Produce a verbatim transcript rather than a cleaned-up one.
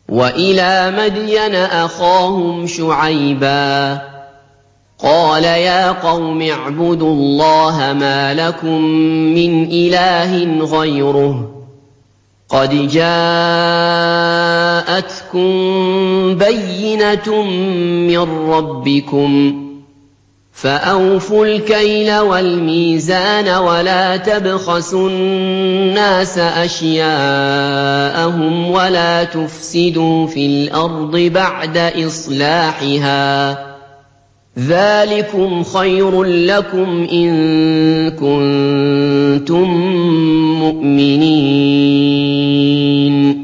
وَإِلَىٰ مَدْيَنَ أَخَاهُمْ شُعَيْبًا قَالَ يَا قَوْمِ اعْبُدُوا اللَّهَ مَا لَكُم مِّنْ إِلَٰهٍ غَيْرُهُ قَدْ جَاءَتْكُم بَيِّنَةٌ مِّن رَّبِّكُمْ ۖ فَأَوْفُوا الْكَيْلَ وَالْمِيزَانَ وَلَا تَبْخَسُوا النَّاسَ أَشْيَاءَهُمْ وَلَا تُفْسِدُوا فِي الْأَرْضِ بَعْدَ إِصْلَاحِهَا ۚ ذَٰلِكُمْ خَيْرٌ لَّكُمْ إِن كُنتُم مُّؤْمِنِينَ